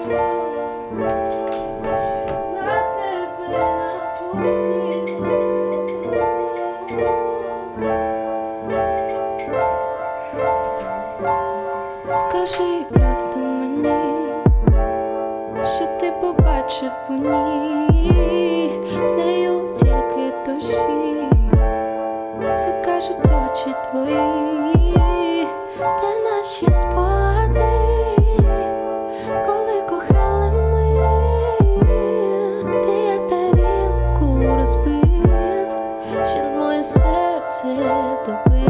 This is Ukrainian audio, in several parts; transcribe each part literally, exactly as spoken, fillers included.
Скажи правду мені, що ти побачив у ній, з нею тільки душі, це кажуть очі твої, де наші спогади, коли кохали ми, ти як тарілку розбив, ще моє серце добив.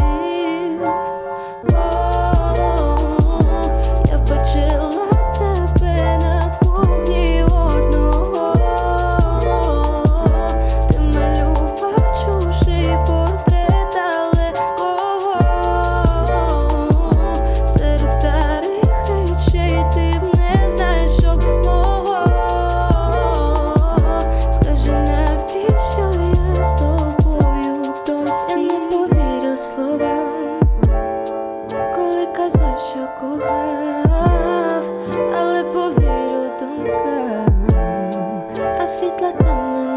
Словам, коли казав, що кохав, але повірю думкам, а світла там мене.